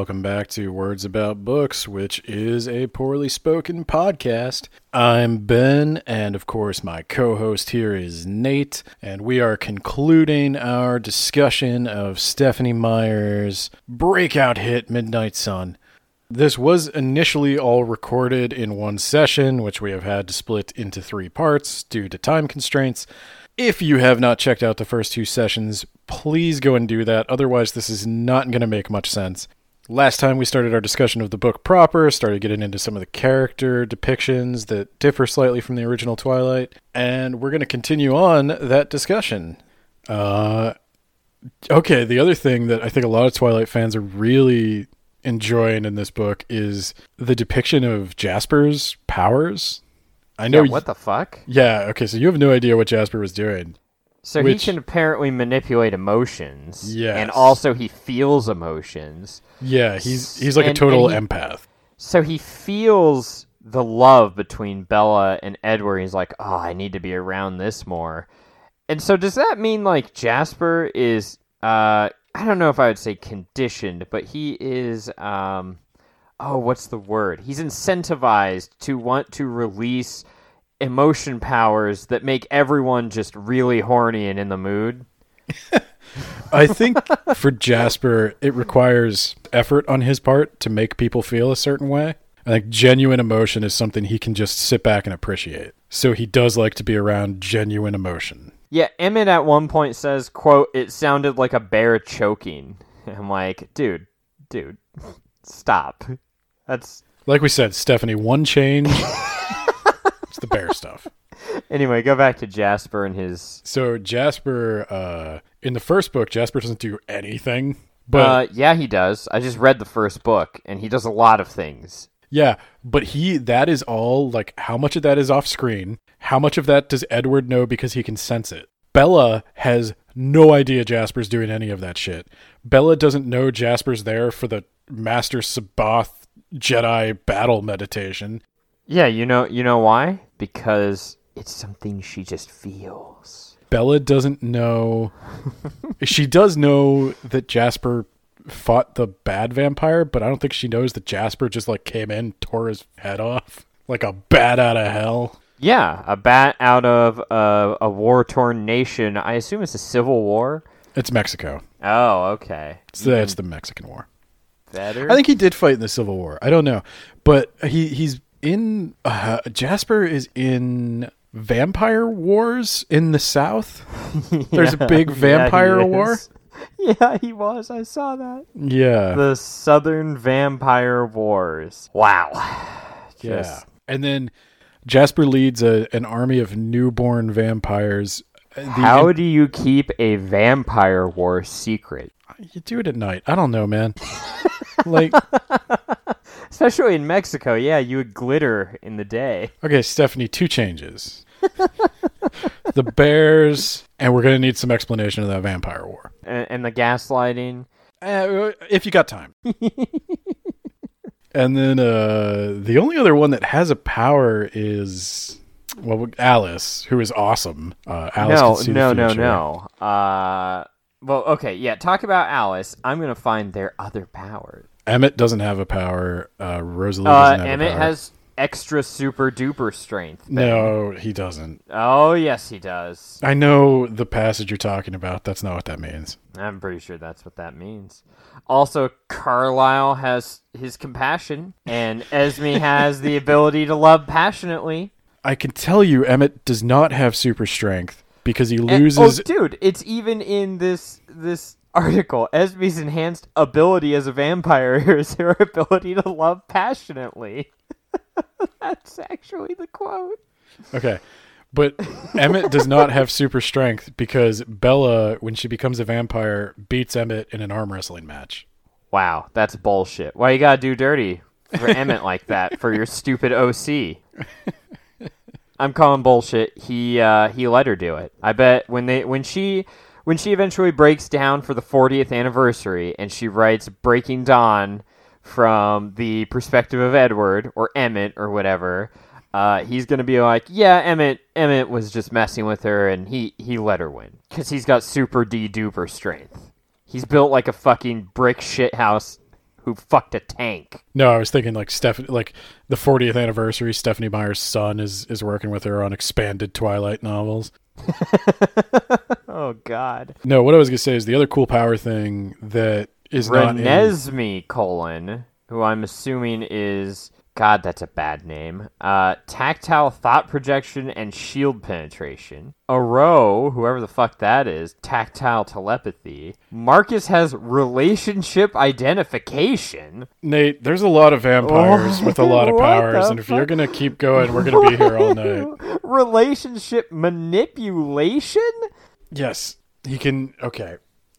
welcome back to Words About Books, which is a poorly spoken podcast. I'm Ben, and of course my co-host here is Nate, and we are concluding our discussion of Stephenie Meyer's breakout hit, Midnight Sun. This was initially all recorded in one session, which we have had to split into 3 parts due to time constraints. If you have not checked out the first 2 sessions, please go and do that. Otherwise, this is not going to make much sense. Last time we started our discussion of the book proper, started getting into some of the character depictions that differ slightly from the original Twilight, and we're going to continue on that discussion. Okay, the other thing that I think a lot of Twilight fans are really enjoying in this book is the depiction of Jasper's powers. I know. Yeah, what the fuck? Yeah, okay, so you have no idea what Jasper was doing. So he can apparently manipulate emotions. Yes. And also he feels emotions. Yeah, he's like a total empath. So he feels the love between Bella and Edward. He's like, oh, I need to be around this more. And so does that mean like Jasper is, I don't know if I would say conditioned, but he is, what's the word? He's incentivized to want to release emotion powers that make everyone just really horny and in the mood. I think for Jasper, it requires effort on his part to make people feel a certain way. I think genuine emotion is something he can just sit back and appreciate. So he does like to be around genuine emotion. Yeah, Emmett at one point says, quote, "It sounded like a bear choking." I'm like, dude, stop. That's... Like we said, Stephenie, one change... It's the bear stuff. Anyway, go back to Jasper and his... So Jasper, in the first book, Jasper doesn't do anything. But yeah, he does. I just read the first book, and he does a lot of things. Yeah, but that is all, like, how much of that is off screen? How much of that does Edward know because he can sense it? Bella has no idea Jasper's doing any of that shit. Bella doesn't know Jasper's there for the Master Sabaoth Jedi battle meditation. Yeah, you know why? Because it's something she just feels. Bella doesn't know. She does know that Jasper fought the bad vampire, but I don't think she knows that Jasper just like came in, tore his head off like a bat out of hell. Yeah, a bat out of a war-torn nation. I assume it's a civil war. It's Mexico. Oh, okay. It's the Mexican War. Better? I think he did fight in the Civil War. I don't know, but he's in. Jasper is in Vampire Wars in the South. There's a big vampire war. Yeah, he was. I saw that. Yeah. The Southern Vampire Wars. Wow. Yeah. And then Jasper leads an army of newborn vampires. How do you keep a vampire war secret? You do it at night. I don't know, man. Like, especially in Mexico. Yeah, you would glitter in the day. Okay, Stephenie, 2 changes. The bears, and we're going to need some explanation of that vampire war. And the gaslighting. If you got time. And then the only other one that has a power is, well, Alice, who is awesome. Alice can see the future. No. Well, okay, yeah, talk about Alice. I'm going to find their other powers. Emmett doesn't have a power. Rosalie doesn't have Emmett a power. has extra super duper strength. No, he doesn't. Oh, yes, he does. I know the passage you're talking about. That's not what that means. I'm pretty sure that's what that means. Also, Carlisle has his compassion, and Esme has the ability to love passionately. I can tell you Emmett does not have super strength because he loses... dude, it's even in this article. Esme's enhanced ability as a vampire is her ability to love passionately. That's actually the quote. Okay, but Emmett does not have super strength because Bella, when she becomes a vampire, beats Emmett in an arm wrestling match. Wow, that's bullshit. Why you gotta do dirty for Emmett like that for your stupid OC? I'm calling bullshit. He let her do it. I bet when she eventually breaks down for the 40th anniversary and she writes Breaking Dawn from the perspective of Edward or Emmett or whatever, he's going to be like, yeah, Emmett was just messing with her and he let her win because he's got super D-duper strength. He's built like a fucking brick shithouse who fucked a tank. No, I was thinking like like the 40th anniversary. Stephanie Meyer's son is working with her on expanded Twilight novels. Oh God. No, what I was gonna say is the other cool power thing that is not in... Renesmee, who I'm assuming is... God, that's a bad name. Tactile thought projection and shield penetration. Aro, whoever the fuck that is, tactile telepathy. Marcus has relationship identification. Nate, there's a lot of vampires with a lot of powers, and if you're gonna keep going, we're gonna be here all night. Relationship manipulation? Yes, he can... Okay.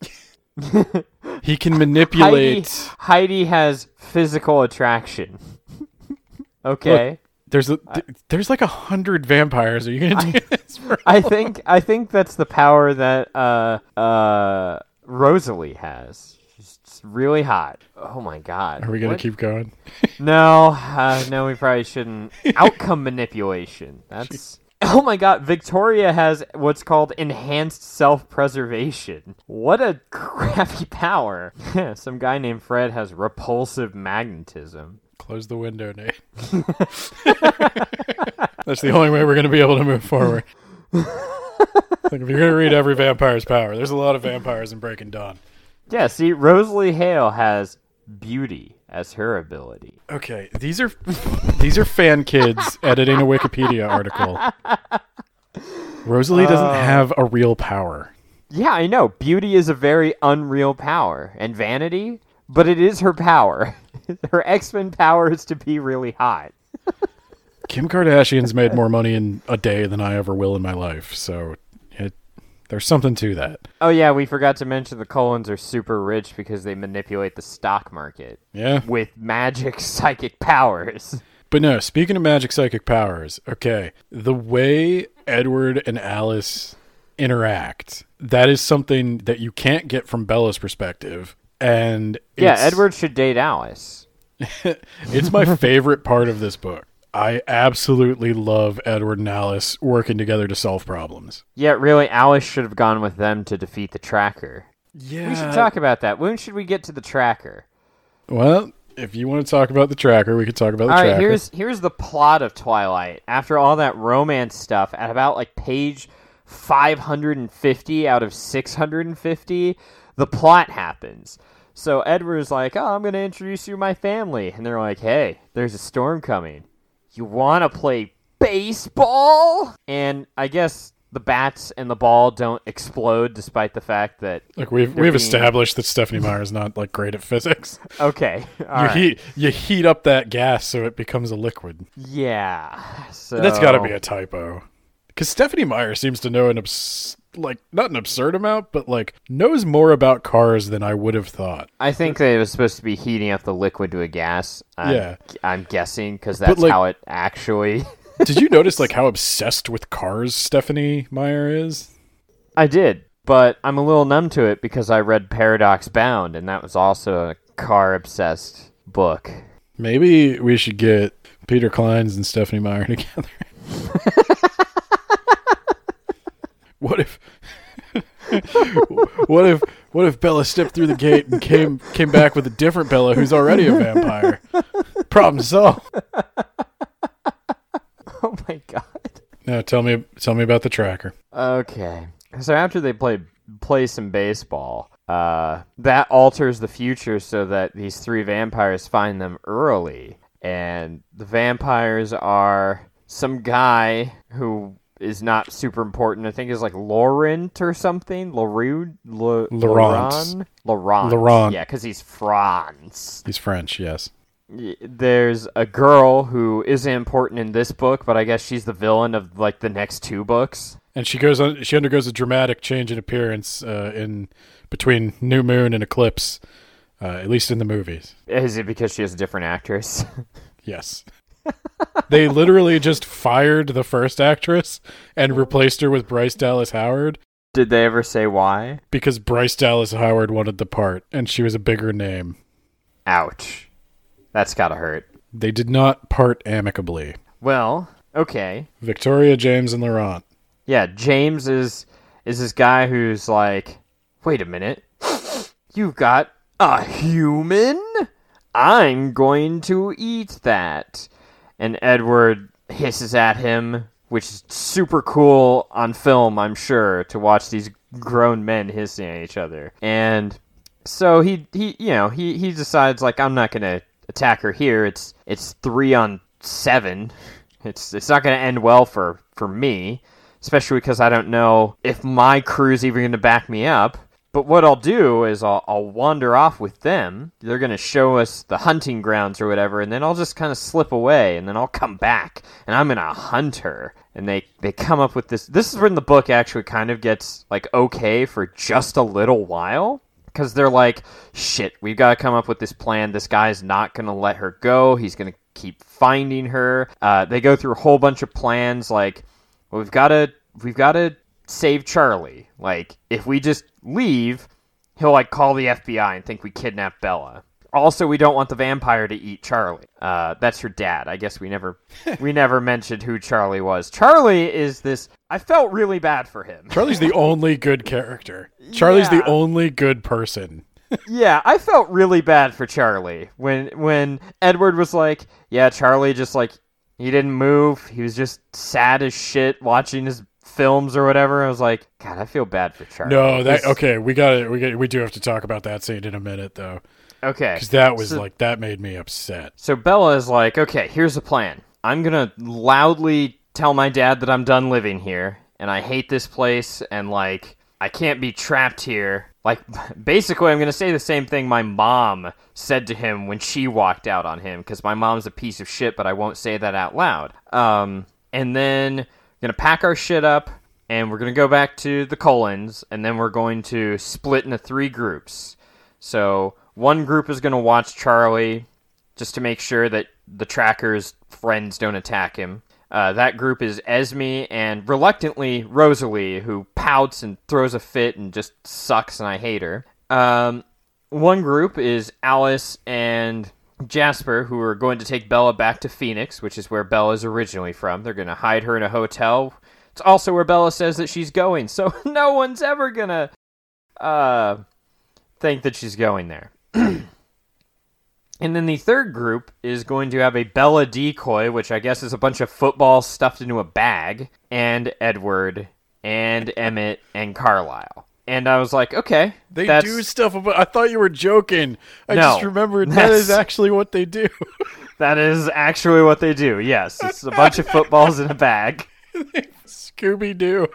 He can manipulate... Heidi has physical attraction. Okay. Look, there's like 100 vampires. Are you gonna do this? I think that's the power that Rosalie has. She's just really hot. Oh my God. Are we gonna keep going? No, we probably shouldn't. Outcome manipulation. That's. Oh my God, Victoria has what's called enhanced self-preservation. What a crappy power. Some guy named Fred has repulsive magnetism. Close the window, Nate. That's the only way we're going to be able to move forward. Like if you're going to read every vampire's power, there's a lot of vampires in Breaking Dawn. Yeah, see, Rosalie Hale has beauty as her ability. Okay, these are fan kids editing a Wikipedia article. Rosalie doesn't have a real power. Yeah, I know. Beauty is a very unreal power. And vanity, but it is her power. Her X-Men power is to be really hot. Kim Kardashian's made more money in a day than I ever will in my life, so there's something to that. Oh yeah, we forgot to mention the Cullens are super rich because they manipulate the stock market. Yeah. With magic psychic powers. But no, speaking of magic psychic powers, okay, the way Edward and Alice interact, that is something that you can't get from Bella's perspective. And yeah, Edward should date Alice. It's my favorite part of this book. I absolutely love Edward and Alice working together to solve problems. Yeah, really, Alice should have gone with them to defeat the Tracker. Yeah. We should talk about that. When should we get to the Tracker? Well, if you want to talk about the Tracker, we could talk about the Tracker. All right, here's the plot of Twilight. After all that romance stuff, at about like page 550 out of 650, the plot happens. So Edward's like, oh, I'm going to introduce you to my family. And they're like, hey, there's a storm coming. You want to play baseball? And I guess the bats and the ball don't explode despite the fact that... Look, we've established that Stephanie Meyer is not like great at physics. Okay. You heat up that gas so it becomes a liquid. Yeah. So... That's got to be a typo. Because Stephanie Meyer seems to know not an absurd amount, but like knows more about cars than I would have thought. I think that it was supposed to be heating up the liquid to a gas. I'm guessing because that's like, how it actually... Did you notice like how obsessed with cars Stephanie Meyer is? I did, but I'm a little numb to it because I read Paradox Bound, and that was also a car-obsessed book. Maybe we should get Peter Clines and Stephanie Meyer together. What if Bella stepped through the gate and came back with a different Bella who's already a vampire? Problem solved. Oh my God. Now tell me about the Tracker. Okay. So after they play some baseball, that alters the future so that these three vampires find them early. And the vampires are some guy who is not super important. I think is like Laurent or something. Laurent. Yeah, because he's France. He's French, yes. There's a girl who isn't important in this book, but I guess she's the villain of like the next two books. And she undergoes a dramatic change in appearance in between New Moon and Eclipse, at least in the movies. Is it because she is a different actress? Yes. They literally just fired the first actress and replaced her with Bryce Dallas Howard. Did they ever say why? Because Bryce Dallas Howard wanted the part, and she was a bigger name. Ouch. That's gotta hurt. They did not part amicably. Well, okay. Victoria, James, and Laurent. Yeah, James is this guy who's like, wait a minute. You've got a human? I'm going to eat that. And Edward hisses at him, which is super cool on film, I'm sure, to watch these grown men hissing at each other. And so he decides, like, I'm not going to attack her here. It's 3-on-7. It's not going to end well for me, especially because I don't know if my crew's even going to back me up. But what I'll do is I'll wander off with them. They're going to show us the hunting grounds or whatever, and then I'll just kind of slip away, and then I'll come back, and I'm going to hunt her. And they come up with this. This is when the book actually kind of gets, like, okay for just a little while. Because they're like, shit, we've got to come up with this plan. This guy's not going to let her go. He's going to keep finding her. They go through a whole bunch of plans, like, well, we've got to save Charlie. Like, if we just leave, he'll, like, call the FBI and think we kidnapped Bella. Also, we don't want the vampire to eat Charlie. That's her dad. I guess we never mentioned who Charlie was. Charlie is this... I felt really bad for him. Charlie's the only good character. Charlie's the only good person. Yeah, I felt really bad for Charlie when Edward was like, yeah, Charlie just, like, he didn't move. He was just sad as shit watching his films or whatever. I was like, God, I feel bad for Charlie. No, okay, we do have to talk about that scene in a minute, though. Okay. Because that was, that made me upset. So Bella is like, okay, here's the plan. I'm going to loudly tell my dad that I'm done living here, and I hate this place, and, like, I can't be trapped here. Like, basically, I'm going to say the same thing my mom said to him when she walked out on him, because my mom's a piece of shit, but I won't say that out loud. And then we're going to pack our shit up, and we're going to go back to the Cullens, and then we're going to split into 3 groups. So one group is going to watch Charlie, just to make sure that the tracker's friends don't attack him. That group is Esme and, reluctantly, Rosalie, who pouts and throws a fit and just sucks, and I hate her. One group is Alice and Jasper, who are going to take Bella back to Phoenix, which is where Bella is originally from. They're going to hide her in a hotel. It's also where Bella says that she's going, so no one's ever going to think that she's going there. And then the third group is going to have a Bella decoy, which I guess is a bunch of footballs stuffed into a bag, and Edward, and Emmett, and Carlisle. And I was like, okay. They do stuff, but I thought you were joking. I just remembered that is actually what they do. That is actually what they do, yes. It's a bunch of footballs in a bag. Scooby-Doo.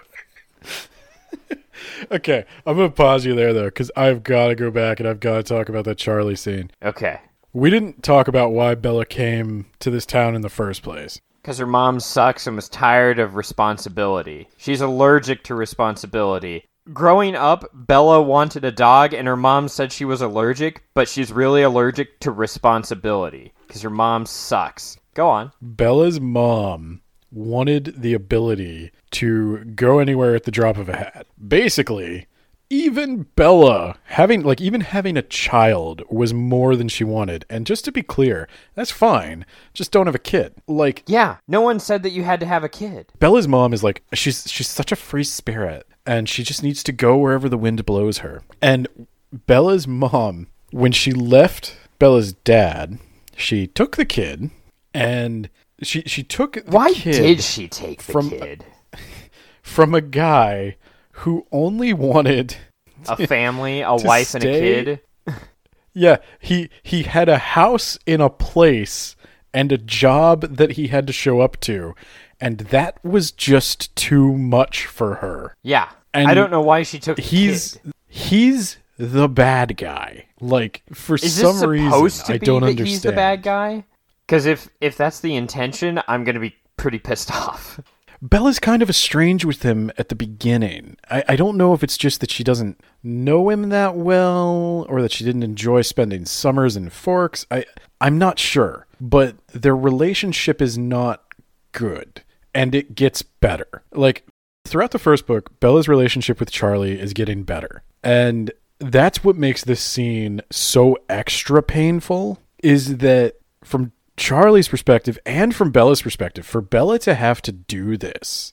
Okay, I'm going to pause you there, though, because I've got to go back and I've got to talk about that Charlie scene. Okay. We didn't talk about why Bella came to this town in the first place. Because her mom sucks and was tired of responsibility. She's allergic to responsibility. Growing up, Bella wanted a dog, and her mom said she was allergic, but she's really allergic to responsibility. Because her mom sucks. Go on. Bella's mom wanted the ability to go anywhere at the drop of a hat. Basically, even Bella, having a child was more than she wanted. And just to be clear, that's fine. Just don't have a kid. Like, yeah, no one said that you had to have a kid. Bella's mom is like, she's such a free spirit, and she just needs to go wherever the wind blows her. And Bella's mom, when she left Bella's dad, she took the kid, and she took the Why kid did she take the kid? From a guy who only wanted a family, a wife, and a kid. Yeah, he had a house in a place and a job that he had to show up to, and that was just too much for her. Yeah, and I don't know why she took the kid. He's the bad guy. Like, for some reason, I don't understand. He's the bad guy? Because if that's the intention, I'm going to be pretty pissed off. Bella's kind of estranged with him at the beginning. I don't know if it's just that she doesn't know him that well, or that she didn't enjoy spending summers in Forks. I'm not sure. But their relationship is not good, and it gets better. Like, throughout the first book, Bella's relationship with Charlie is getting better. And that's what makes this scene so extra painful, is that from Charlie's perspective and from Bella's perspective, for Bella to have to do this,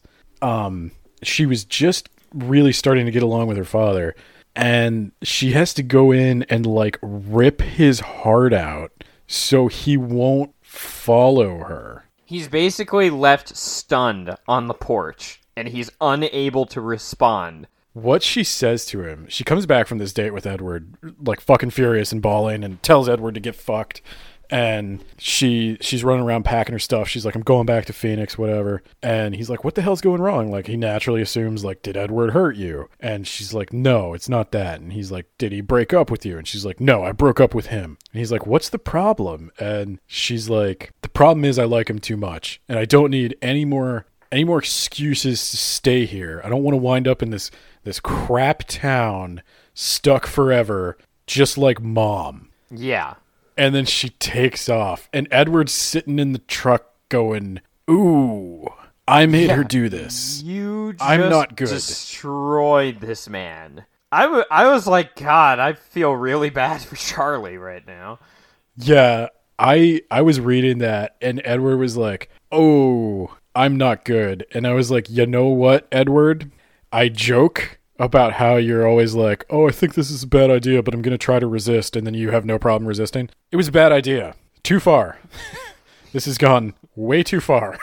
she was just really starting to get along with her father, and she has to go in and, like, rip his heart out so he won't follow her. He's basically left stunned on the porch, and he's unable to respond. What she says to him, she comes back from this date with Edward, like fucking furious and bawling, and tells Edward to get fucked. And she's running around packing her stuff. She's like, I'm going back to Phoenix, whatever. And he's like, what the hell's going wrong? Like, he naturally assumes, like, did Edward hurt you? And she's like, no, it's not that. And he's like, did he break up with you? And she's like, no, I broke up with him. And he's like, what's the problem? And she's like, the problem is I like him too much. And I don't need any more excuses to stay here. I don't want to wind up in this crap town stuck forever, just like Mom. Yeah. And then she takes off. And Edward's sitting in the truck going, ooh, I made her do this. You just I'm not good. Destroyed this man. I was like, God, I feel really bad for Charlie right now. Yeah, I was reading that, and Edward was like, oh, I'm not good. And I was like, you know what, Edward? I joke about how you're always like, oh, I think this is a bad idea, but I'm going to try to resist, and then you have no problem resisting. It was a bad idea. Too far. This has gone way too far.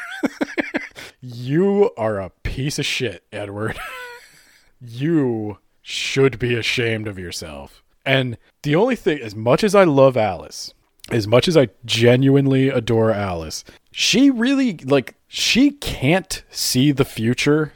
You are a piece of shit, Edward. You should be ashamed of yourself. And the only thing, as much as I love Alice, as much as I genuinely adore Alice, she really, like, she can't see the future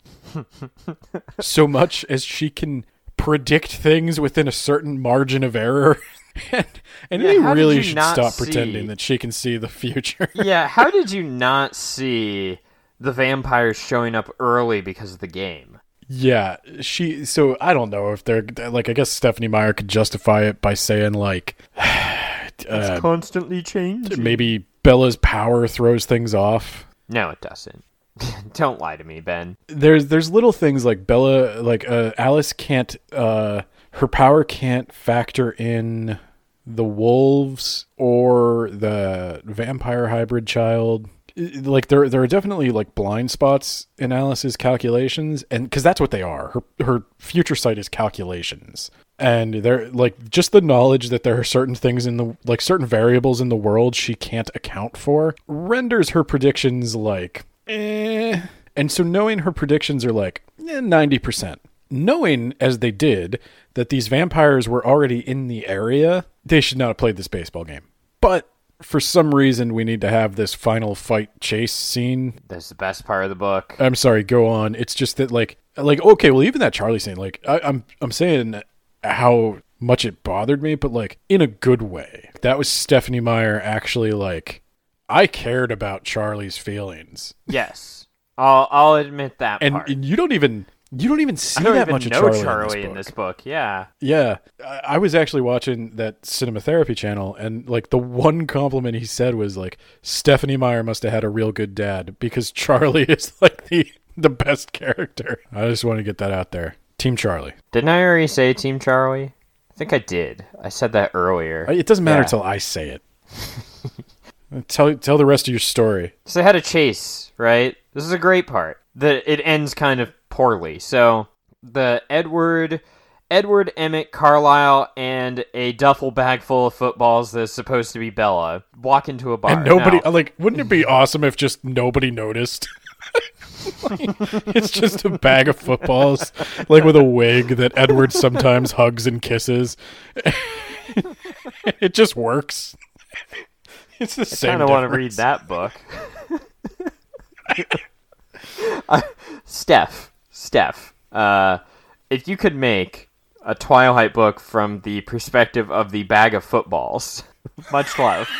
so much as she can predict things within a certain margin of error. and they really should stop pretending that she can see the future. Yeah, how did you not see the vampires showing up early because of the game? Yeah, so I don't know if they're, like, I guess Stephanie Meyer could justify it by saying, like, it's constantly changing. Maybe Bella's power throws things off. No, it doesn't. Don't lie to me, Ben. There's little things like Bella, like Alice can't, her power can't factor in the wolves or the vampire hybrid child. Like there are definitely like blind spots in Alice's calculations, and because that's what they are. Her future sight is calculations, and they're like just the knowledge that there are certain things in the, like, certain variables in the world she can't account for renders her predictions like And so knowing her predictions are like 90%, knowing as they did that these vampires were already in the area, they should not have played this baseball game. But for some reason, we need to have this final fight chase scene. That's the best part of the book. I'm sorry, go on. It's just that like okay, well, even that Charlie scene, like I'm saying how much it bothered me, but like in a good way. That was Stephanie Meyer actually like, I cared about Charlie's feelings. Yes, I'll admit that part. And you don't even see that much of Charlie in this book. Yeah. Yeah. I was actually watching that Cinema Therapy channel, and like the one compliment he said was like, Stephanie Meyer must have had a real good dad, because Charlie is like the best character. I just want to get that out there. Team Charlie. Didn't I already say Team Charlie? I think I did. I said that earlier. It doesn't matter till I say it. Tell the rest of your story. So they had a chase, right? This is a great part. It ends kind of poorly. So the Edward, Emmett, Carlisle, and a duffel bag full of footballs that's supposed to be Bella walk into a bar. And nobody, like, wouldn't it be awesome if just nobody noticed? Like, it's just a bag of footballs, like with a wig that Edward sometimes hugs and kisses. It just works. It's the same. I kind of want to read that book. Steph, if you could make a Twilight book from the perspective of the bag of footballs, much love.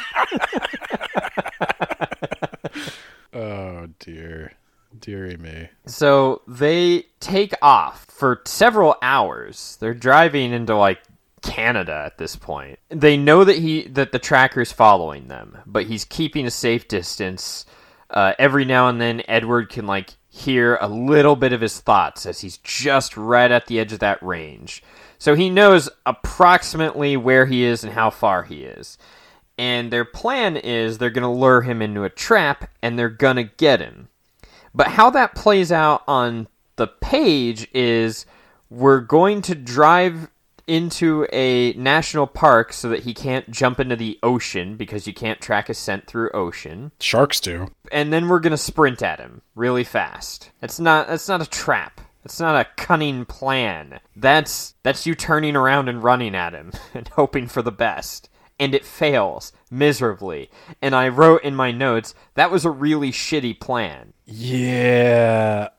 Oh, dear. Dearie me. So they take off for several hours. They're driving into, like, Canada at this point. They know that the tracker's following them, but he's keeping a safe distance. Every now and then, Edward can, like, hear a little bit of his thoughts as he's just right at the edge of that range. So he knows approximately where he is and how far he is. And their plan is they're going to lure him into a trap, and they're going to get him. But how that plays out on the page is we're going to drive into a national park so that he can't jump into the ocean because you can't track a scent through ocean. Sharks do. And then we're going to sprint at him really fast. That's not a trap. That's not a cunning plan. That's you turning around and running at him and hoping for the best. And it fails miserably. And I wrote in my notes, that was a really shitty plan. Yeah,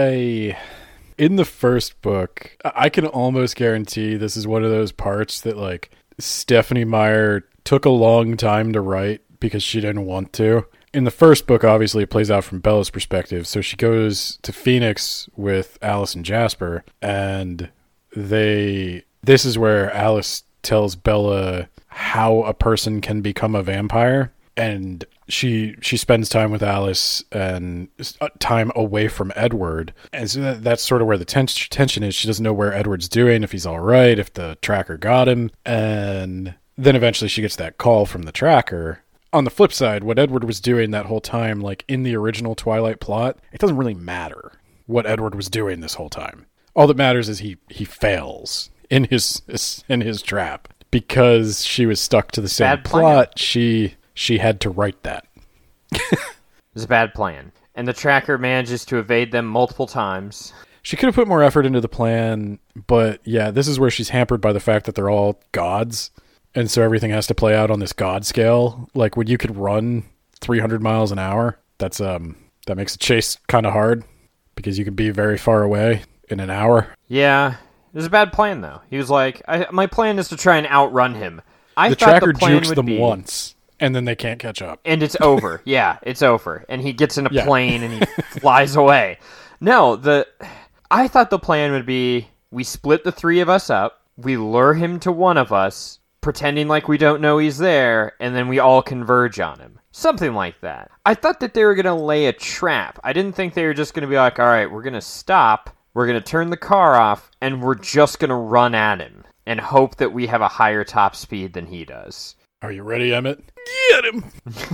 in the first book, I can almost guarantee this is one of those parts that, like, Stephanie Meyer took a long time to write because she didn't want to. In the first book, obviously, it plays out from Bella's perspective. So she goes to Phoenix with Alice and Jasper, and this is where Alice tells Bella how a person can become a vampire. And she spends time with Alice and time away from Edward. And so that's sort of where the tension is. She doesn't know where Edward's doing, if he's all right, if the tracker got him. And then eventually she gets that call from the tracker. On the flip side, what Edward was doing that whole time, like in the original Twilight plot, it doesn't really matter what Edward was doing this whole time. All that matters is he fails in his trap. Because she was stuck to the same plot, she had to write that. It was a bad plan. And the tracker manages to evade them multiple times. She could have put more effort into the plan, but yeah, this is where she's hampered by the fact that they're all gods. And so everything has to play out on this god scale. Like when you could run 300 miles an hour, that makes a chase kind of hard because you can be very far away in an hour. Yeah. It was a bad plan, though. He was like, my plan is to try and outrun him. The tracker jukes them once, and then they can't catch up. And it's over. Yeah, it's over. And he gets in a plane, and he flies away. No, I thought the plan would be, we split the three of us up, we lure him to one of us, pretending like we don't know he's there, and then we all converge on him. Something like that. I thought that they were going to lay a trap. I didn't think they were just going to be like, all right, we're going to stop. We're going to turn the car off, and we're just going to run at him and hope that we have a higher top speed than he does. Are you ready, Emmett? Get him!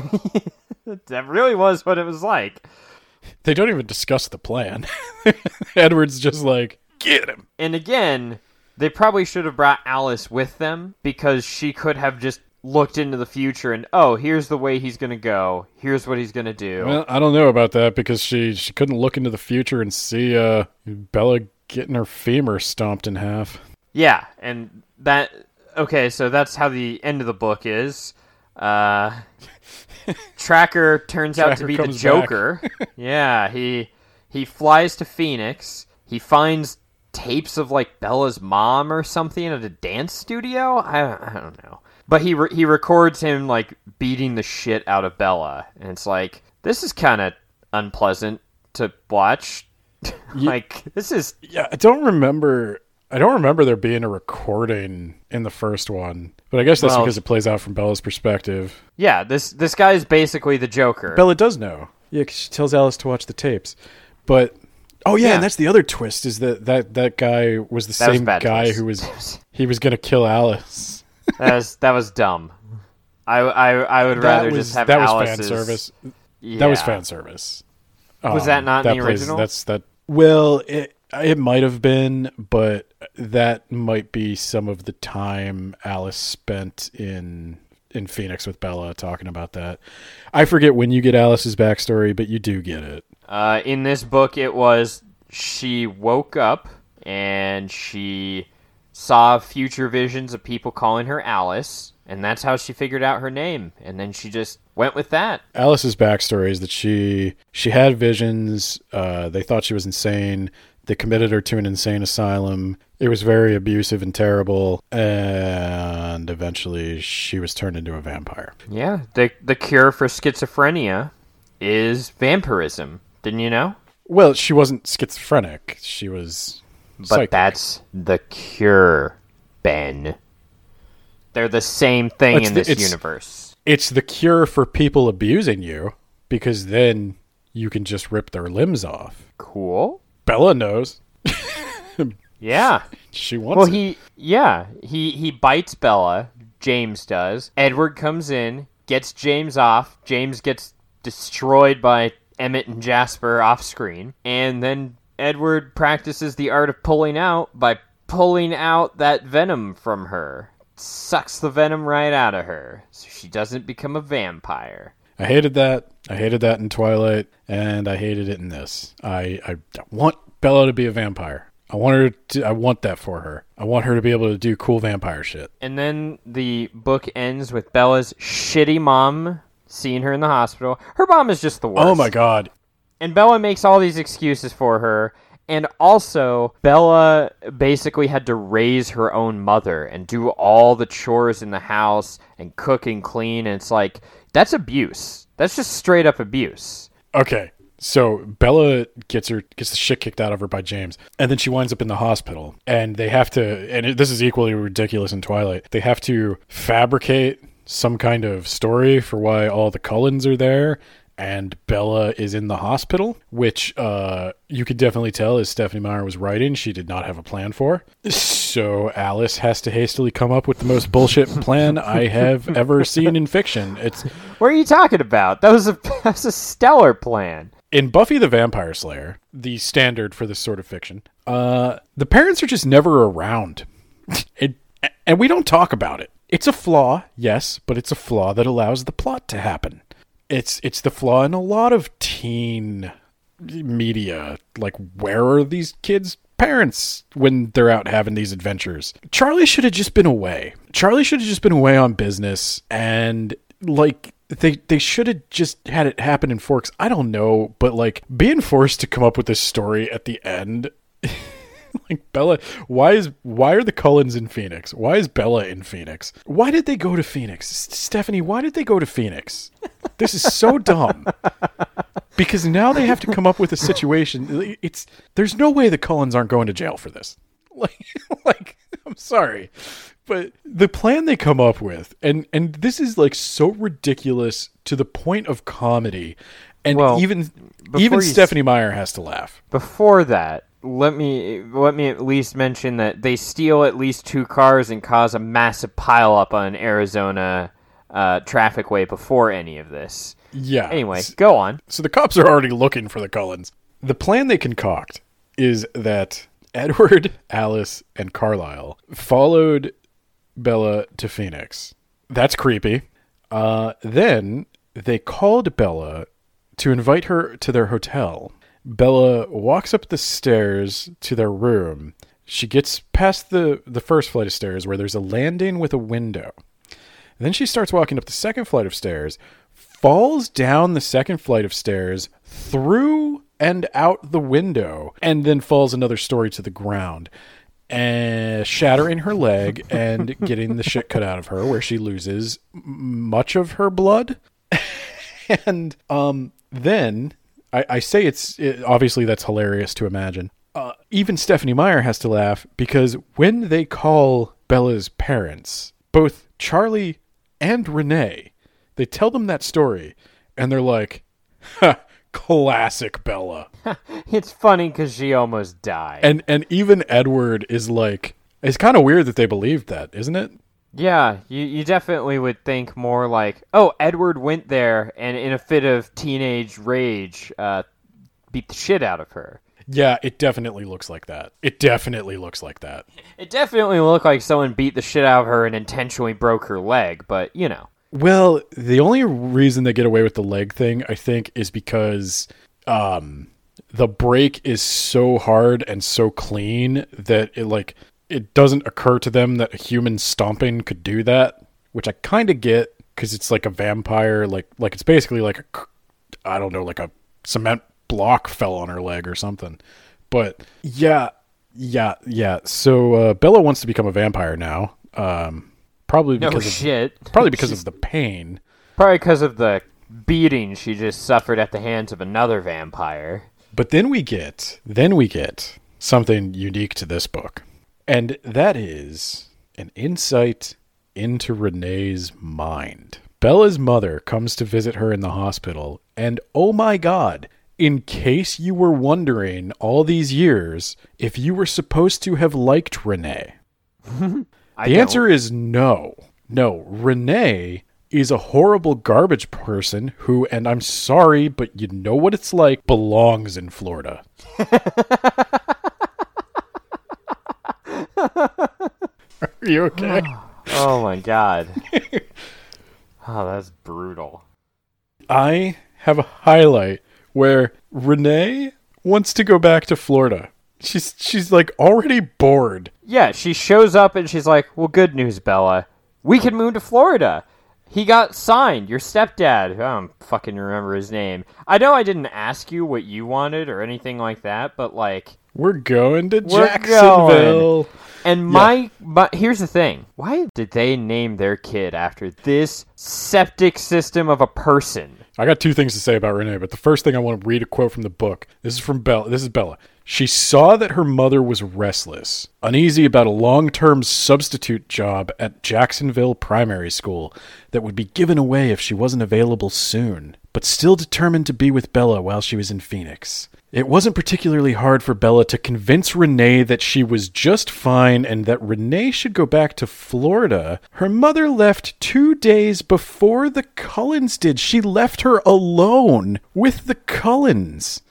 That really was what it was like. They don't even discuss the plan. Edward's just like, get him! And again, they probably should have brought Alice with them because she could have just looked into the future and, oh, here's the way he's going to go. Here's what he's going to do. Well, I don't know about that because she couldn't look into the future and see Bella getting her femur stomped in half. Yeah, and that... Okay, so that's how the end of the book is. Tracker turns out to be the Joker. Yeah, he flies to Phoenix. He finds tapes of, like, Bella's mom or something at a dance studio? I don't know. But he records him, like, beating the shit out of Bella. And it's like, this is kind of unpleasant to watch. Like, this is... Yeah, I don't remember there being a recording in the first one. But I guess that's because it plays out from Bella's perspective. Yeah, this guy is basically the Joker. Bella does know. Yeah, because she tells Alice to watch the tapes. But... Oh, yeah, and that's the other twist, is that guy was the same guy twist. Who was... He was going to kill Alice. That was dumb. I would rather just have Alice's... That was fan service. Yeah. That was fan service. Was that not in the original? Well, it might have been, but that might be some of the time Alice spent in Phoenix with Bella talking about that. I forget when you get Alice's backstory, but you do get it. In this book, it was she woke up and she saw future visions of people calling her Alice, and that's how she figured out her name, and then she just went with that. Alice's backstory is that she had visions. They thought she was insane. They committed her to an insane asylum. It was very abusive and terrible, and eventually she was turned into a vampire. Yeah, the cure for schizophrenia is vampirism. Didn't you know? Well, she wasn't schizophrenic. She was psychic. But that's the cure, Ben. They're the same thing in this universe. It's the cure for people abusing you, because then you can just rip their limbs off. Cool. Bella knows. Yeah. She wants it. He bites Bella. James does. Edward comes in, gets James off. James gets destroyed by Emmett and Jasper off screen. And then Edward practices the art of pulling out by pulling out that venom from her. Sucks the venom right out of her, so she doesn't become a vampire. I hated that. I hated that in Twilight, and I hated it in this. I want Bella to be a vampire. I want that for her. I want her to be able to do cool vampire shit. And then the book ends with Bella's shitty mom seeing her in the hospital. Her mom is just the worst. Oh my god. And Bella makes all these excuses for her. And also, Bella basically had to raise her own mother and do all the chores in the house and cook and clean. And it's like, that's abuse. That's just straight up abuse. Okay. So Bella gets the shit kicked out of her by James, and then she winds up in the hospital, and they have to, and this is equally ridiculous in Twilight, they have to fabricate some kind of story for why all the Cullens are there, and Bella is in the hospital, which you could definitely tell, as Stephenie Meyer was writing, she did not have a plan for. So Alice has to hastily come up with the most bullshit plan I have ever seen in fiction. What are you talking about? That was a stellar plan. In Buffy the Vampire Slayer, the standard for this sort of fiction, the parents are just never around. And we don't talk about it. It's a flaw, yes, but it's a flaw that allows the plot to happen. It's the flaw in a lot of teen media. Like, where are these kids' parents when they're out having these adventures? Charlie should have just been away. Charlie should have just been away on business, and, like, they should have just had it happen in Forks. I don't know, but, like, being forced to come up with this story at the end, like, Bella, why are the Cullens in Phoenix? Why is Bella in Phoenix? Why did they go to Phoenix? Stephenie, why did they go to Phoenix? This is so dumb. Because now they have to come up with a situation. There's no way the Cullens aren't going to jail for this. Like, I'm sorry. But the plan they come up with, and this is, like, so ridiculous to the point of comedy, and even Stephenie Meyer has to laugh. Before that, let me at least mention that they steal at least 2 cars and cause a massive pileup on Arizona traffic way before any of this. Yeah. Anyway, go on. So the cops are already looking for the Cullens. The plan they concoct is that Edward, Alice, and Carlisle followed Bella to Phoenix. That's creepy. Then they called Bella to invite her to their hotel. Bella walks up the stairs to their room. She gets past the first flight of stairs where there's a landing with a window. Then she starts walking up the second flight of stairs, falls down the second flight of stairs, through and out the window, and then falls another story to the ground, and shattering her leg and getting the shit cut out of her, where she loses much of her blood. And then I say obviously that's hilarious to imagine. Even Stephenie Meyer has to laugh, because when they call Bella's parents, both Charlie and Renee, they tell them that story, and they're like, ha, classic Bella. It's funny because she almost died. And even Edward is like, it's kind of weird that they believed that, isn't it? Yeah, you definitely would think more like, oh, Edward went there and in a fit of teenage rage beat the shit out of her. Yeah, it definitely looks like that. It definitely looks like that. It definitely looked like someone beat the shit out of her and intentionally broke her leg, but, you know. Well, the only reason they get away with the leg thing, I think, is because the break is so hard and so clean that it doesn't occur to them that a human stomping could do that, which I kind of get, because it's like a vampire, like it's basically like a cement block fell on her leg or something. But yeah. So Bella wants to become a vampire now. Probably because of the pain. Probably because of the beating she just suffered at the hands of another vampire. But then we get something unique to this book. And that is an insight into Renee's mind. Bella's mother comes to visit her in the hospital, and oh my god, in case you were wondering all these years if you were supposed to have liked Renee. The answer is no. No, Renee is a horrible garbage person who, and I'm sorry, but you know what it's like, belongs in Florida. Are you okay? Oh my god. Oh, that's brutal. I have a highlight where Renee wants to go back to Florida. She's like already bored. Yeah, she shows up and she's like, well, good news, Bella. We can move to Florida. He got signed. Your stepdad. I don't fucking remember his name. I know I didn't ask you what you wanted or anything like that, but like... We're going to We're Jacksonville. going. And my here's the thing. Why did they name their kid after this septic system of a person? I got two things to say about Renee, but the first thing I want to read a quote from the book. This is from Bella. This is Bella. She saw that her mother was restless, uneasy about a long-term substitute job at Jacksonville Primary School that would be given away if she wasn't available soon, but still determined to be with Bella while she was in Phoenix. It wasn't particularly hard for Bella to convince Renee that she was just fine and that Renee should go back to Florida. Her mother left 2 days before the Cullens did. She left her alone with the Cullens.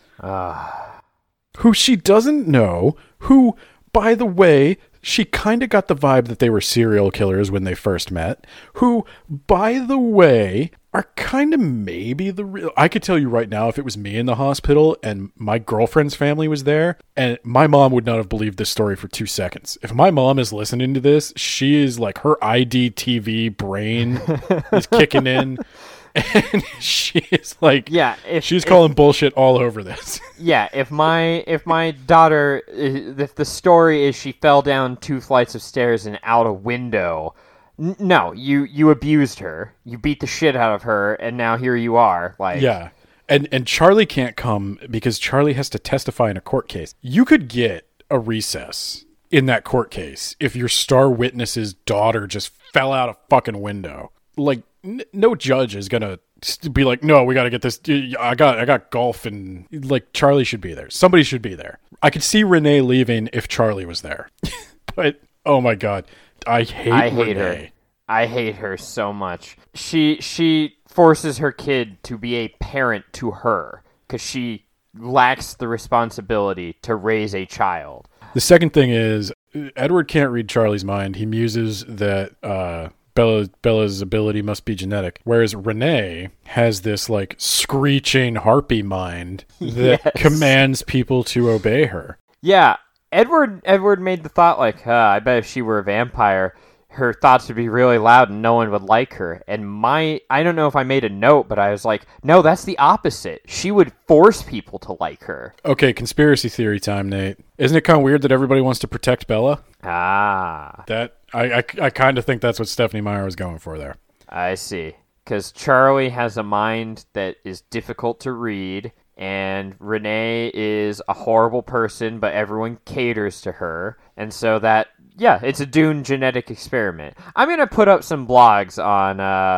Who she doesn't know, who, by the way, she kind of got the vibe that they were serial killers when they first met, who, by the way, are kind of maybe the real... I could tell you right now, if it was me in the hospital and my girlfriend's family was there, and my mom would not have believed this story for 2 seconds. If my mom is listening to this, she is like, her IDTV brain is kicking in. And she is like, she's calling bullshit all over this. Yeah, if my daughter, if the story is she fell down 2 flights of stairs and out a window, no, you abused her, you beat the shit out of her, and now here you are. Like, yeah, and Charlie can't come because Charlie has to testify in a court case. You could get a recess in that court case if your star witness's daughter just fell out a fucking window. Like, no judge is gonna be like, no, we gotta get this. I got golf, and like, Charlie should be there. Somebody should be there. I could see Renee leaving if Charlie was there. But oh my god, I hate her. I hate her so much. She forces her kid to be a parent to her because she lacks the responsibility to raise a child. The second thing is, Edward can't read Charlie's mind. He muses that Bella's ability must be genetic, whereas Renee has this like screeching harpy mind that commands people to obey her. Yeah, Edward made the thought like, I bet if she were a vampire, her thoughts would be really loud and no one would like her. And I don't know if I made a note, but I was like, no, that's the opposite. She would force people to like her. Okay, conspiracy theory time, Nate. Isn't it kind of weird that everybody wants to protect Bella? That I kind of think that's what Stephenie Meyer was going for there. I see. Because Charlie has a mind that is difficult to read, and Renee is a horrible person, but everyone caters to her. And so that, it's a Dune genetic experiment. I'm going to put up some blogs on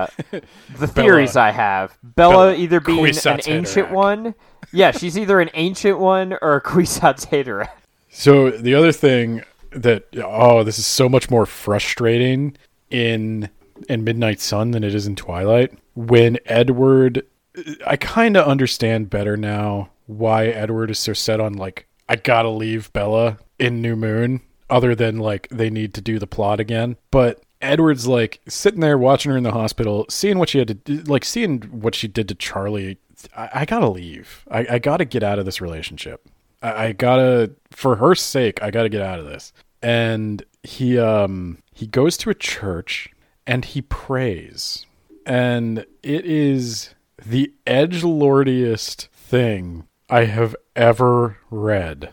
the theories I have. Bella either being an ancient one. Yeah, she's either an ancient one or a Kwisatz Haderach. So the other thing that, this is so much more frustrating in Midnight Sun than it is in Twilight. When Edward, I kind of understand better now why Edward is so set on, like, I gotta leave Bella in New Moon, other than, like, they need to do the plot again. But Edward's, like, sitting there watching her in the hospital, seeing what she had to do, like, seeing what she did to Charlie. I gotta leave. I gotta get out of this relationship. I gotta, for her sake, I gotta get out of this. And he goes to a church and he prays. And it is the edgelordiest thing I have ever read.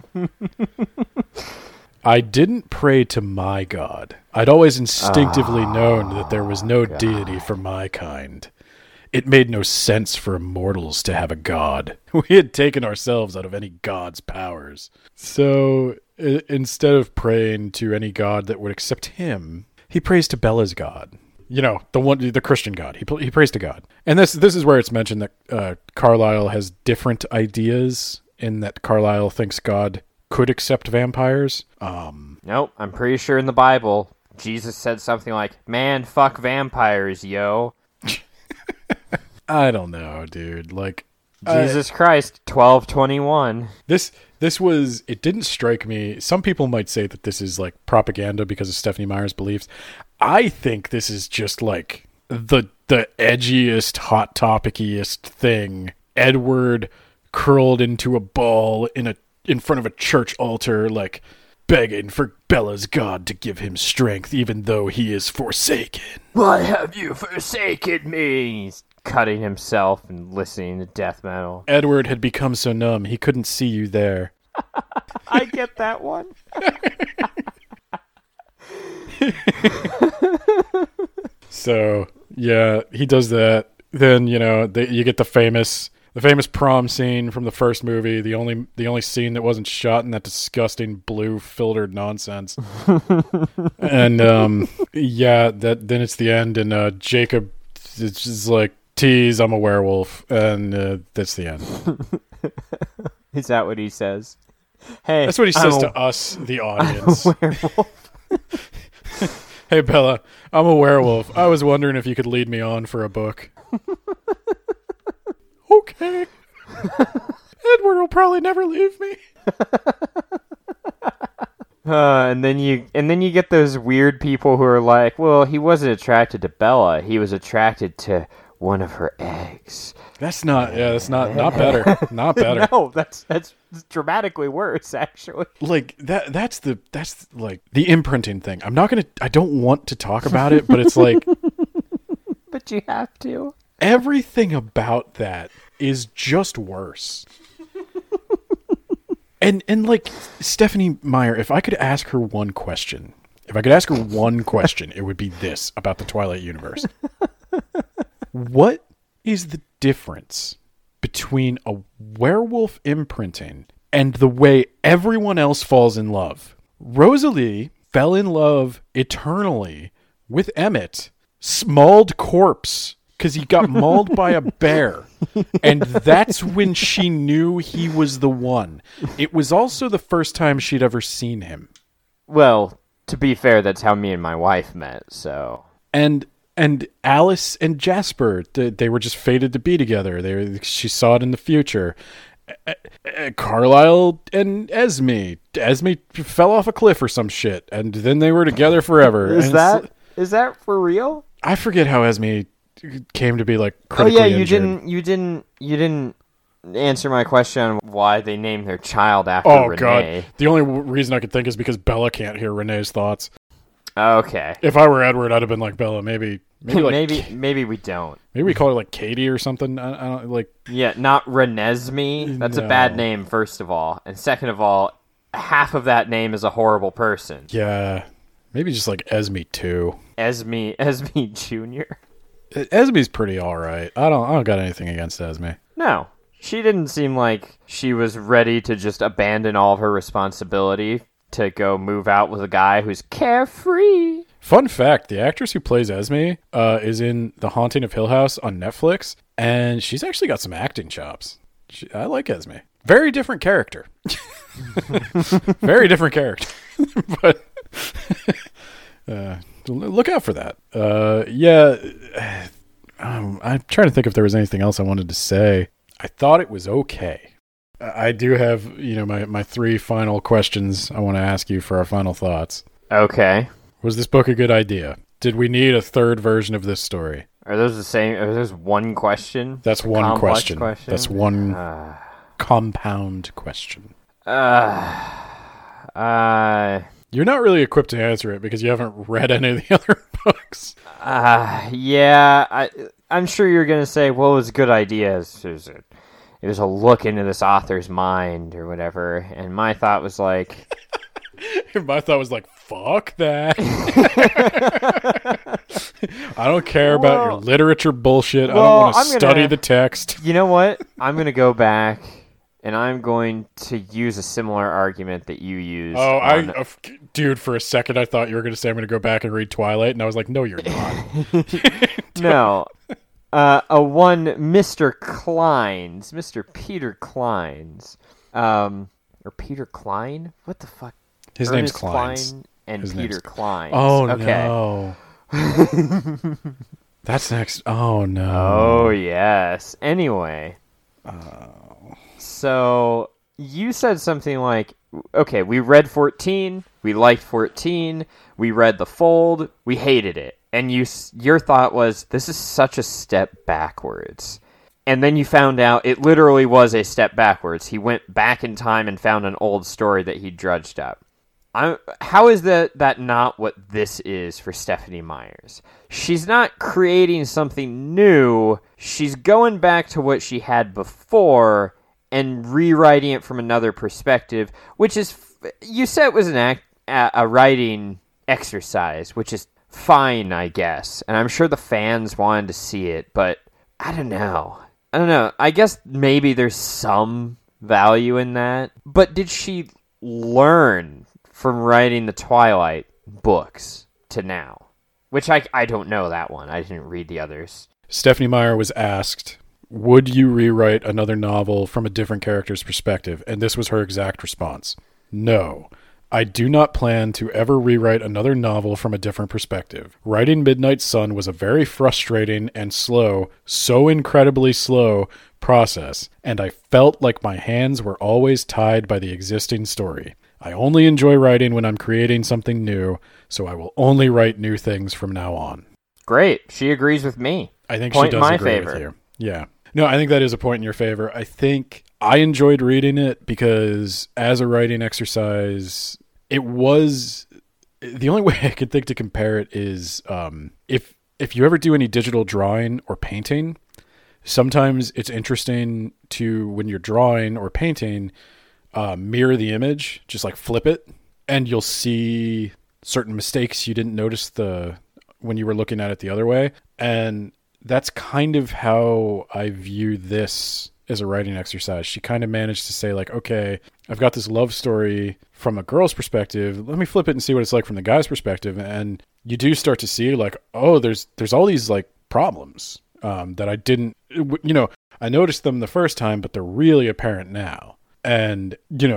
I didn't pray to my God. I'd always instinctively known that there was no deity for my kind. It made no sense for immortals to have a god. We had taken ourselves out of any god's powers. So instead of praying to any god that would accept him, he prays to Bella's god. You know, the Christian god. He prays to God. And this is where it's mentioned that Carlisle has different ideas, in that Carlisle thinks God could accept vampires. Nope, I'm pretty sure in the Bible, Jesus said something like, man, fuck vampires, yo. I don't know, dude. Like, Jesus Christ, 1221. It didn't strike me. Some people might say that this is like propaganda because of Stephanie Meyer's beliefs. I think this is just like the edgiest, hot topiciest thing. Edward curled into a ball in front of a church altar, like begging for Bella's God to give him strength, even though he is forsaken. Why have you forsaken me? He's cutting himself and listening to death metal. Edward had become so numb he couldn't see you there. I get that one. So yeah, he does that. Then you get the famous prom scene from the first movie. The only scene that wasn't shot in that disgusting blue filtered nonsense. And then it's the end, and Jacob is just like, tease, I'm a werewolf, and that's the end. Is that what he says? Hey, that's what he says to us, the audience. I'm a werewolf. Hey, Bella, I'm a werewolf. I was wondering if you could lead me on for a book. Okay. Edward will probably never leave me. And then you get those weird people who are like, well, he wasn't attracted to Bella. He was attracted to one of her eggs. That's not better. Not better. No, that's dramatically worse, actually. Like that's like the imprinting thing. I don't want to talk about it, but it's like but you have to. Everything about that is just worse. and like Stephanie Meyer, if I could ask her one question, it would be this about the Twilight universe. What is the difference between a werewolf imprinting and the way everyone else falls in love? Rosalie fell in love eternally with Emmett, mauled corpse, because he got mauled by a bear. And that's when she knew he was the one. It was also the first time she'd ever seen him. Well, to be fair, that's how me and my wife met, so... And Alice and Jasper, they were just fated to be together. She saw it in the future. Carlisle and Esme. Esme fell off a cliff or some shit, and then they were together forever. Is that for real? I forget how Esme came to be like critically injured. You didn't answer my question on why they named their child after Renee. God. The only reason I could think is because Bella can't hear Renee's thoughts. Okay. If I were Edward, I'd have been like, Bella, maybe maybe we don't. Maybe we call her like Katie or something. I don't like. Yeah, not Renesmee. That's a bad name, first of all, and second of all, half of that name is a horrible person. Yeah, maybe just like Esme too. Esme Jr. Esme's pretty all right. I don't got anything against Esme. No, she didn't seem like she was ready to just abandon all of her responsibility to go move out with a guy who's carefree. Fun fact, the actress who plays Esme is in The Haunting of Hill House on Netflix, and she's actually got some acting chops. I like Esme. Very different character. Very different character. But look out for that. I'm trying to think if there was anything else I wanted to say. I thought it was okay. I do have, my three final questions I want to ask you for our final thoughts. Okay. Was this book a good idea? Did we need a third version of this story? Are those the same? Are those one question? That's one question. That's one compound question. You're not really equipped to answer it because you haven't read any of the other books. Yeah. I'm sure you're going to say, well, it was a good idea. It was a look into this author's mind or whatever. And my thought was like... fuck that. I don't care about your literature bullshit. I don't want to study the text. You know what? I'm going to go back and I'm going to use a similar argument that you used. Dude, for a second I thought you were going to say I'm going to go back and read Twilight, and I was like, no, you're not. No. Mr. Peter Klein's. Or Peter Klein? What the fuck? His name's Klein. And Peter Klein. Oh, okay. No. That's next. Oh, no. Oh, yes. Anyway, So you said something like, okay, we read 14, we liked 14, we read The Fold, we hated it. And your thought was, this is such a step backwards. And then you found out it literally was a step backwards. He went back in time and found an old story that he drudged up. How is that not what this is for Stephenie Meyers? She's not creating something new. She's going back to what she had before and rewriting it from another perspective, which is, you said it was a writing exercise, which is fine, I guess. And I'm sure the fans wanted to see it, but I don't know. I guess maybe there's some value in that. But did she learn from writing the Twilight books to now? Which I don't know that one. I didn't read the others. Stephenie Meyer was asked, would you rewrite another novel from a different character's perspective? And this was her exact response. No. I do not plan to ever rewrite another novel from a different perspective. Writing Midnight Sun was a very frustrating and slow, so incredibly slow, process, and I felt like my hands were always tied by the existing story. I only enjoy writing when I'm creating something new, so I will only write new things from now on. Great. She agrees with me. I think she does agree with you. Yeah. No, I think that is a point in your favor. I think I enjoyed reading it because as a writing exercise, it was the only way I could think to compare it is if you ever do any digital drawing or painting, sometimes it's interesting to, when you're drawing or painting, mirror the image, just like flip it, and you'll see certain mistakes you didn't notice when you were looking at it the other way. And that's kind of how I view this as a writing exercise. She kind of managed to say, like, okay, I've got this love story from a girl's perspective. Let me flip it and see what it's like from the guy's perspective. And you do start to see, like, oh, there's all these like problems that I didn't, I noticed them the first time, but they're really apparent now. And,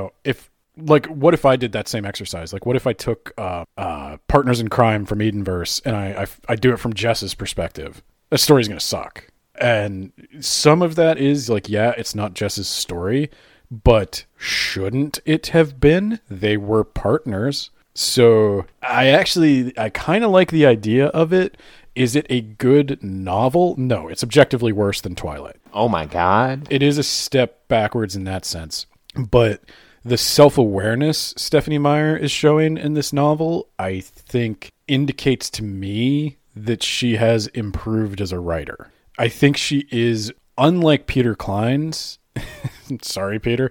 what if I did that same exercise? Like, what if I took Partners in Crime from Edenverse and I do it from Jess's perspective? That story's going to suck. And some of that is like, yeah, it's not Jess's story, but shouldn't it have been? They were partners. So I kind of like the idea of it. Is it a good novel? No, it's objectively worse than Twilight. Oh my God. It is a step backwards in that sense. But the self-awareness Stephenie Meyer is showing in this novel, I think, indicates to me that she has improved as a writer. I think she is, unlike Peter Klein's, sorry, Peter,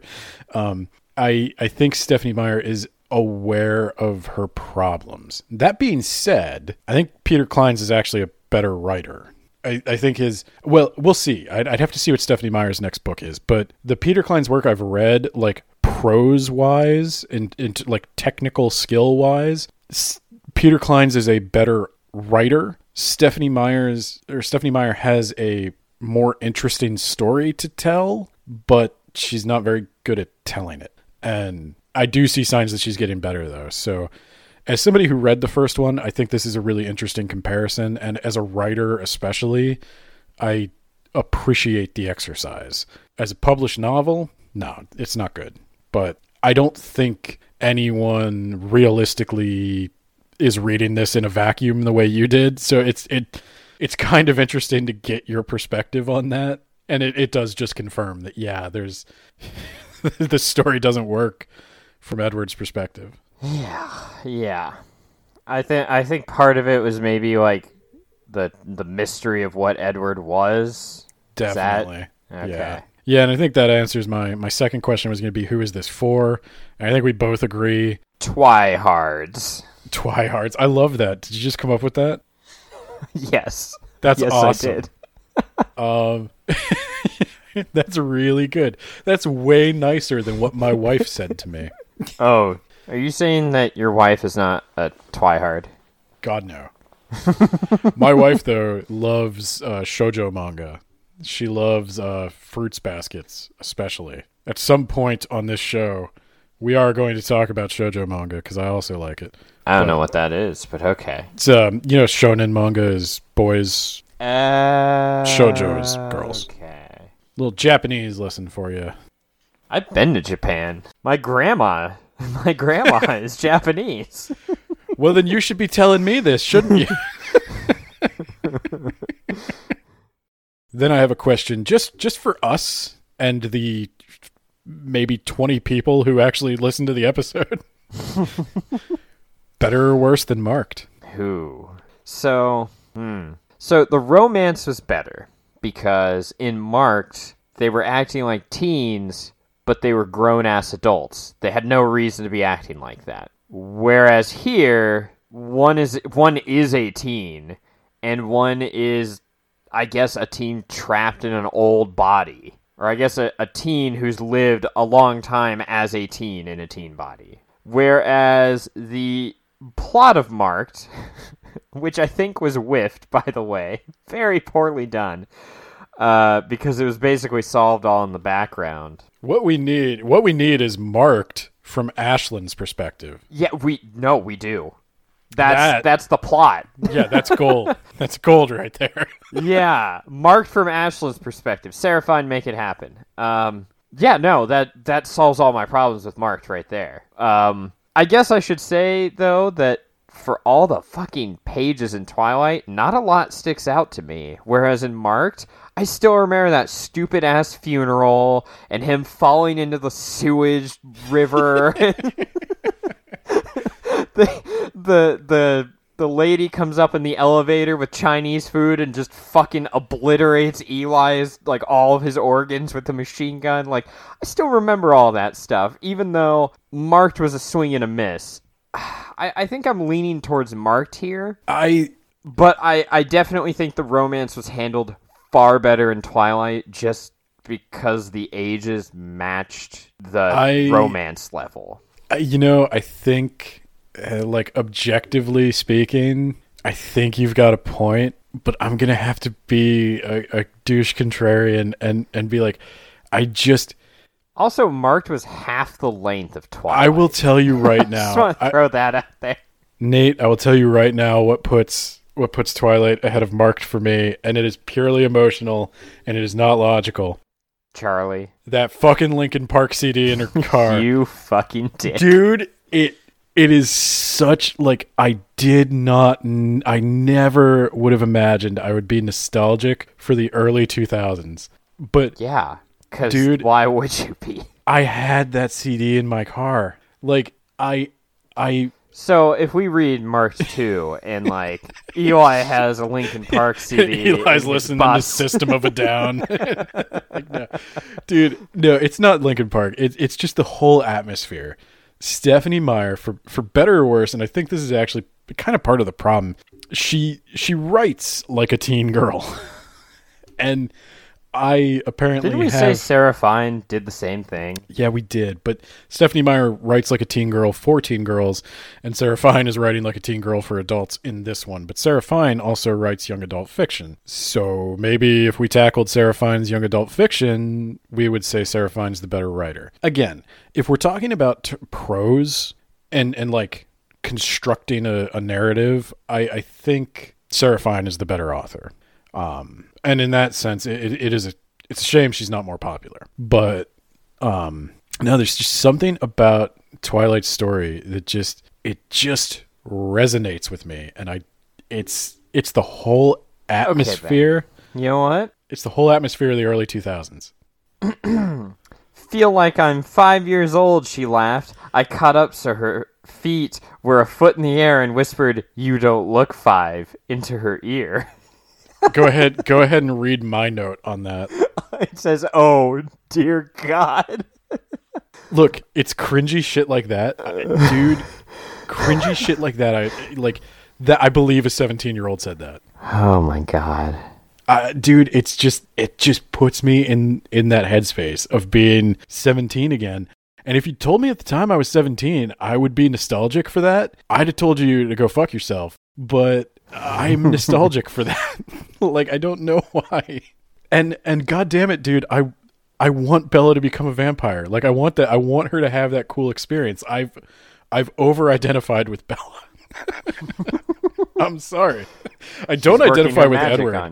I think Stephenie Meyer is aware of her problems. That being said, I think Peter Klein's is actually a better writer. I think we'll see. I'd have to see what Stephenie Meyer's next book is, but the Peter Klein's work I've read, like prose-wise and like technical skill-wise, Peter Klein's is a better writer. Stephenie Meyer has a more interesting story to tell, but she's not very good at telling it. And I do see signs that she's getting better, though. So as somebody who read the first one, I think this is a really interesting comparison. And as a writer especially, I appreciate the exercise. As a published novel, no, it's not good. But I don't think anyone realistically is reading this in a vacuum the way you did. So it's kind of interesting to get your perspective on that. And it does just confirm that, yeah, there's the story doesn't work from Edward's perspective. Yeah. I think part of it was maybe like the mystery of what Edward was. Definitely. Okay. Yeah, and I think that answers my second question was going to be, who is this for? And I think we both agree. Twihards. I love that. Did you just come up with that? Yes. That's yes, awesome. I did. That's really good. That's way nicer than what my wife said to me. Oh, are you saying that your wife is not a twihard? God, no. My wife, though, loves shoujo manga. She loves Fruits Baskets, especially. At some point on this show, we are going to talk about shoujo manga, because I also like it. I don't know what that is, but okay. It's, shonen manga is boys. Shoujo is girls. Okay. Little Japanese lesson for you. I've been to Japan. My grandma is Japanese. Well, then you should be telling me this, shouldn't you? Then I have a question just for us and the maybe 20 people who actually listen to the episode. Better or worse than Marked? So the romance was better because in Marked, they were acting like teens, but they were grown-ass adults. They had no reason to be acting like that. Whereas here, one is a teen, and one is, I guess, a teen trapped in an old body. Or I guess a teen who's lived a long time as a teen in a teen body. Whereas the plot of Marked, which I think was whiffed, by the way, very poorly done, because it was basically solved all in the background. What we need is Marked from Ashland's perspective. Yeah, we do. That's the plot. Yeah, that's gold. That's gold right there. Yeah, Marked from Ashland's perspective. Sarah Fine, make it happen. That solves all my problems with Marked right there. I guess I should say, though, that for all the fucking pages in Twilight, not a lot sticks out to me. Whereas in Marked, I still remember that stupid-ass funeral and him falling into the sewage river. The lady comes up in the elevator with Chinese food and just fucking obliterates Eli's, like, all of his organs with the machine gun. Like, I still remember all that stuff, even though Marked was a swing and a miss. I think I'm leaning towards Marked here. But I definitely think the romance was handled far better in Twilight just because the ages matched the romance level. I think... like, objectively speaking, I think you've got a point, but I'm going to have to be a douche contrarian and be like, Also, Marked was half the length of Twilight. I will tell you right now. I just want to throw that out there. Nate, I will tell you right now what puts Twilight ahead of Marked for me, and it is purely emotional, and it is not logical. Charlie. That fucking Linkin Park CD in her car. You fucking dick. Dude, It is such, like, I never would have imagined I would be nostalgic for the early 2000s. But, yeah, because why would you be? I had that CD in my car. Like, So, if we read Marked 2, and, like, Eli has a Linkin Park CD. Eli's listening to System of a Down. Like, no. Dude, no, it's not Linkin Park. It's just the whole atmosphere. Stephenie Meyer, for better or worse, and I think this is actually kind of part of the problem, she writes like a teen girl. And I apparently Didn't we say Sarah Fine did the same thing? Yeah, we did. But Stephenie Meyer writes like a teen girl for teen girls, and Sarah Fine is writing like a teen girl for adults in this one. But Sarah Fine also writes young adult fiction. So maybe if we tackled Sarah Fine's young adult fiction, we would say Sarah Fine's the better writer. Again, if we're talking about prose and like constructing a narrative, I think Sarah Fine is the better author. And in that sense, it's a shame she's not more popular. But no, there's just something about Twilight's story that just resonates with me, and it's the whole atmosphere. Okay, you know what? It's the whole atmosphere of the early 2000s. Feel like I'm 5 years old, she laughed. I caught up so her feet were a foot in the air and whispered, "You don't look 5," into her ear. Go ahead and read my note on that. It says, "Oh, dear God." Look, it's cringy shit like that. Dude, cringy shit like that. I believe a 17-year-old said that. Oh my God. Dude, it just puts me in that headspace of being 17 again. And if you told me at the time I was 17, I would be nostalgic for that. I'd have told you to go fuck yourself. But I'm nostalgic for that. Like, I don't know why. And God damn it, dude, I want Bella to become a vampire. Like, I want that. I want her to have that cool experience. I've over-identified with Bella. I'm sorry. I don't identify with Edward.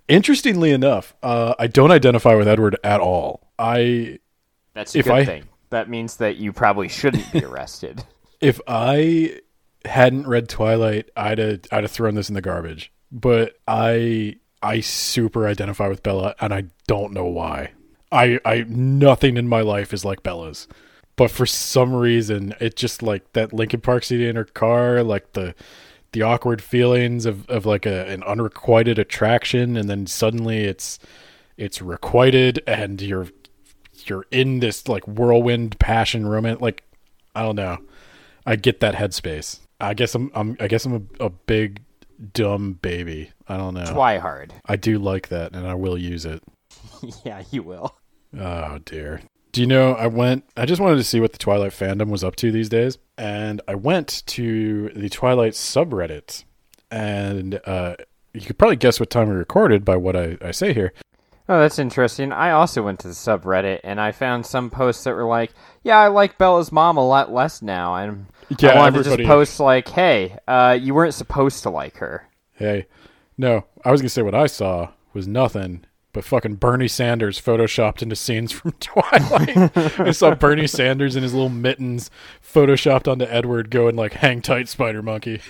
Interestingly enough, I don't identify with Edward at all. That's a good thing. That means that you probably shouldn't be arrested. If I hadn't read Twilight, I'd have thrown this in the garbage. But I super identify with Bella, and I don't know why. I nothing in my life is like Bella's. But for some reason, it just like that Linkin Park CD in her car, like the awkward feelings of like an unrequited attraction, and then suddenly it's requited, and you're in this like whirlwind passion romance. Like, I don't know. I get that headspace. I guess I'm a big dumb baby. I don't know. Twihard. I do like that, and I will use it. Yeah, you will. Oh dear. Do you know, I just wanted to see what the Twilight fandom was up to these days, and I went to the Twilight subreddit, and you could probably guess what time we recorded by what I say here. Oh, that's interesting. I also went to the subreddit, and I found some posts that were like, yeah, I like Bella's mom a lot less now, and I wanted to just post like, hey, you weren't supposed to like her. Hey, no, I was going to say what I saw was nothing but fucking Bernie Sanders photoshopped into scenes from Twilight. I saw Bernie Sanders in his little mittens photoshopped onto Edward going like, hang tight, Spider Monkey.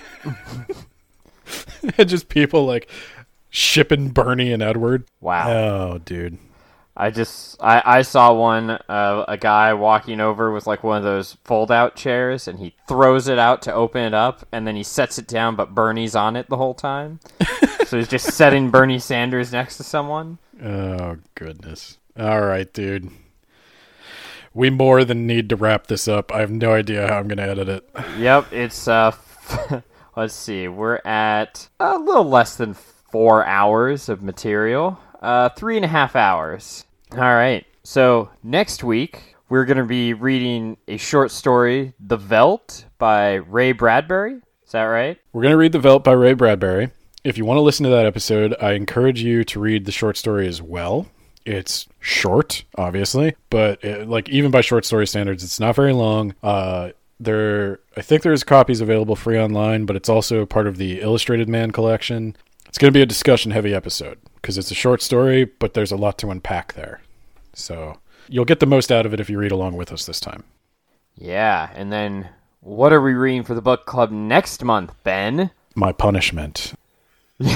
And just people like shipping Bernie and Edward. Wow. Oh, dude. I saw one, a guy walking over with like one of those fold-out chairs, and he throws it out to open it up, and then he sets it down, but Bernie's on it the whole time. So he's just setting Bernie Sanders next to someone. Oh, goodness. All right, dude. We more than need to wrap this up. I have no idea how I'm going to edit it. Yep, it's, let's see, we're at a little less than 4 hours of material. 3.5 hours. All right. So next week, we're going to be reading a short story, The Veldt by Ray Bradbury. Is that right? We're going to read The Veldt by Ray Bradbury. If you want to listen to that episode, I encourage you to read the short story as well. It's short, obviously, but like even by short story standards, it's not very long. I think there's copies available free online, but it's also part of the Illustrated Man collection. It's going to be a discussion-heavy episode because it's a short story, but there's a lot to unpack there. So you'll get the most out of it if you read along with us this time. Yeah, and then what are we reading for the book club next month, Ben? My Punishment. We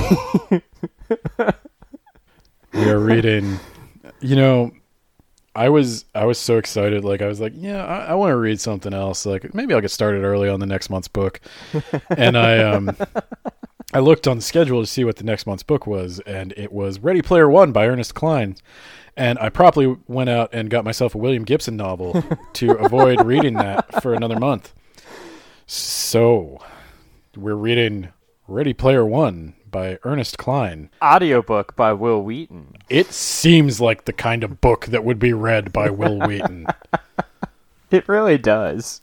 are reading... You know, I was so excited. Like, I was like, yeah, I want to read something else. Like, maybe I'll get started early on the next month's book. And I looked on the schedule to see what the next month's book was, and it was Ready Player One by Ernest Cline. And I promptly went out and got myself a William Gibson novel to avoid reading that for another month. So, we're reading Ready Player One by Ernest Cline. Audiobook by Will Wheaton. It seems like the kind of book that would be read by Will Wheaton. It really does.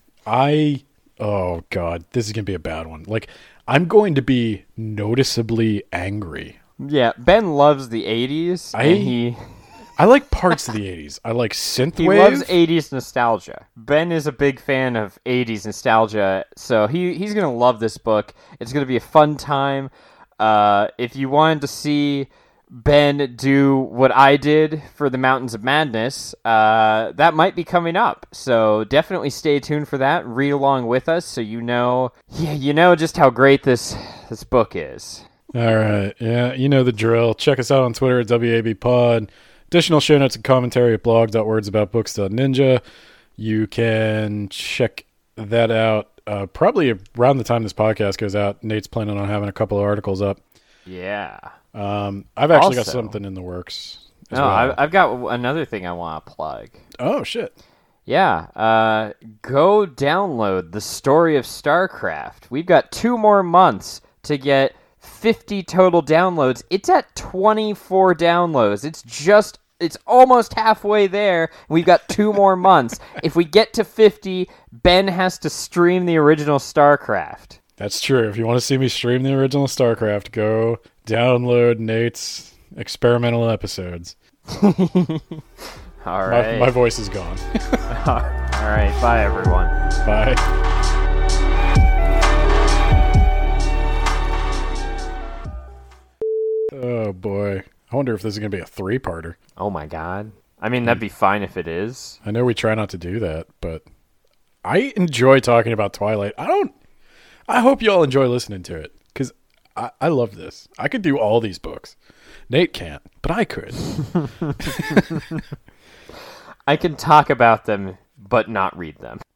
Oh God, this is going to be a bad one. Like, I'm going to be noticeably angry. Yeah, Ben loves the 80s. I like parts of the 80s. I like synthwave. He loves 80s nostalgia. Ben is a big fan of 80s nostalgia, so he's going to love this book. It's going to be a fun time. If you wanted to see Ben do what I did for the Mountains of Madness, that might be coming up. So definitely stay tuned for that. Read along with us so you know just how great this book is. All right. Yeah, you know the drill. Check us out on Twitter at WABpod. Additional show notes and commentary at blog.wordsaboutbooks.ninja. You can check that out probably around the time this podcast goes out. Nate's planning on having a couple of articles up. Yeah. I've actually got something in the works as well. I've got another thing I want to plug. Oh, shit. Yeah. Go download The Story of StarCraft. We've got 2 more months to get 50 total downloads. It's at 24 downloads. It's almost halfway there. We've got 2 more months. If we get to 50, Ben has to stream the original StarCraft. That's true. If you want to see me stream the original StarCraft, go download Nate's experimental episodes. All right. My voice is gone. All right. Bye, everyone. Bye. Oh, boy. I wonder if this is going to be a 3-parter. Oh my god. I mean, that'd be fine if it is. I know we try not to do that, but I enjoy talking about Twilight. I hope you all enjoy listening to it, because I love this. I could do all these books. Nate can't, but I could. I can talk about them, but not read them.